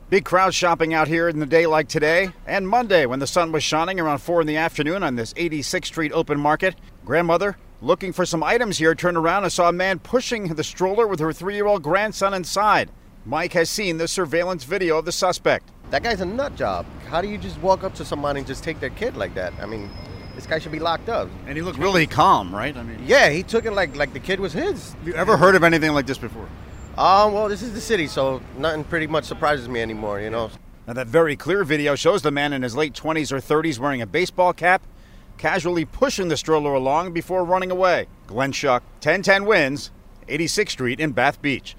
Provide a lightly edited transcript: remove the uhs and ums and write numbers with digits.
Big crowd shopping out here in the day like today and Monday when the sun was shining around 4 in the afternoon on this 86th Street open market. Grandmother looking for some items here turned around and saw a man pushing the stroller with her 3-year-old grandson inside. Mike has seen the surveillance video of the suspect. That guy's a nut job. How do you just walk up to somebody and just take their kid like that? I mean, this guy should be locked up. And he looked really calm, right? Yeah, he took it like the kid was his. Have you ever heard of anything like this before? Well, this is the city, so nothing pretty much surprises me anymore, you know. Now, that very clear video shows the man in his late 20s or 30s wearing a baseball cap, casually pushing the stroller along before running away. Glenn Schuck, 1010 Wins, 86th Street in Bath Beach.